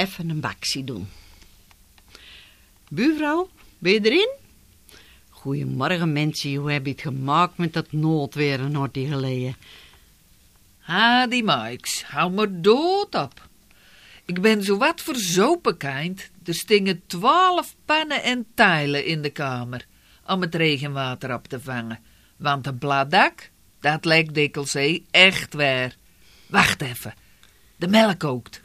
even een bakje doen. Buurvrouw, ben je erin? Goedemorgen mensen, hoe heb je het gemaakt met dat noodweer een hortie geleden? Die Mikes, hou me dood op. Ik ben zowat verzopen kind. Er stingen 12 pannen en tijlen in de kamer om het regenwater op te vangen. Want een bladdak, dat lijkt dikwijls echt waar. Wacht even, de melk kookt.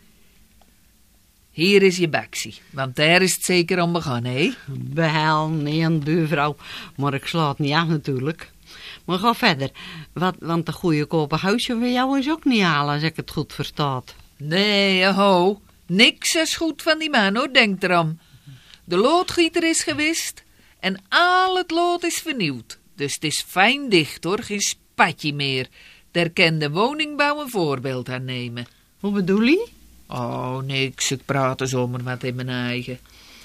Hier is je baksie, want daar is het zeker om begonnen, hè? Wel, nee, buurvrouw, maar ik sla het niet aan natuurlijk. Maar ga verder, want de goedkope huisje van jou is ook niet halen, als ik het goed verstaat. Nee, ho, niks is goed van die man, hoor, denk erom. De loodgieter is gewist en al het lood is vernieuwd. Dus het is fijn dicht, hoor, geen spatje meer. Daar kan de woningbouw een voorbeeld aan nemen. Hoe bedoel je? Oh, niks, ik praat er zomaar wat in mijn eigen.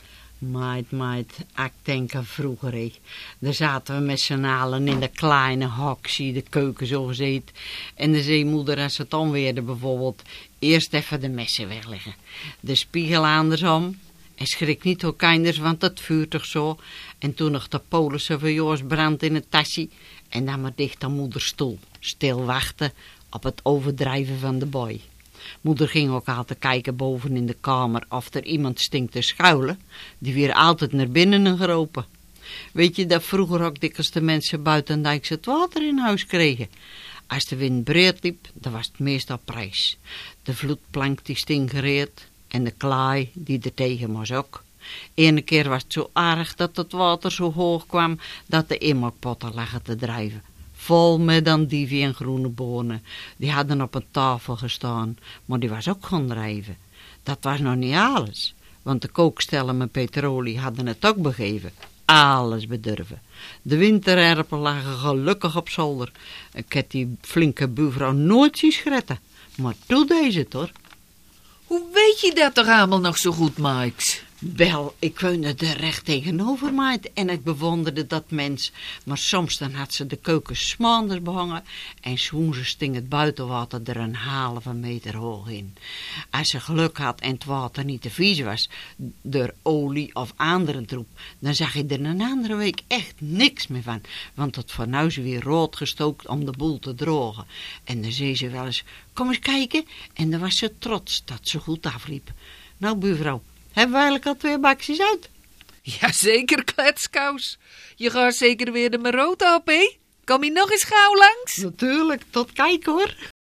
Meid, ik denk aan vroeger, hè. Daar zaten we met z'n allen in de kleine hokje, de keuken zo gezeten. En de zeemoeder, als ze het omweerde bijvoorbeeld, eerst even de messen wegleggen. De spiegel andersom. En schrik niet door kinders, want het vuurt toch zo. En toen nog de Polense verjoors brand in het tasje. En dan maar dicht aan moeders stoel. Stil wachten op het overdrijven van de boy. Moeder ging ook altijd kijken boven in de kamer of er iemand stinkt te schuilen. Die weer altijd naar binnen geropen. Weet je dat vroeger ook dikwijls de mensen buitendijks het water in huis kregen? Als de wind breed liep, dan was het meestal prijs. De vloedplank die sting gereed en de klaai die er tegen was ook. Ene keer was het zo erg dat het water zo hoog kwam dat de inmaakpotten lagen te drijven. Vol met andivie en groene bonen. Die hadden op een tafel gestaan, maar die was ook gaan drijven. Dat was nog niet alles, want de kookstellen met petrolie hadden het ook begeven. Alles bedurven. De wintererpen lagen gelukkig op zolder. Ik heb die flinke buurvrouw nooit zien schretten, maar toen deed ze het hoor. Hoe weet je dat toch allemaal nog zo goed, Mikes? Wel, ik woonde er recht tegenover, meid, en ik bewonderde dat mens. Maar soms dan had ze de keuken 's maanders behangen en 's woensdags sting het buitenwater er een halve meter hoog in. Als ze geluk had en het water niet te vies was, door olie of andere troep, dan zag je er een andere week echt niks meer van. Want het fornuis weer rood gestookt om de boel te drogen. En dan zei ze wel eens, kom eens kijken, en dan was ze trots dat ze goed afliep. Nou, buurvrouw, hebben we eigenlijk al 2 bakjes uit? Jazeker, kletskous. Je gaat zeker weer de Marota op, hè? Kom je nog eens gauw langs? Natuurlijk, tot kijk hoor.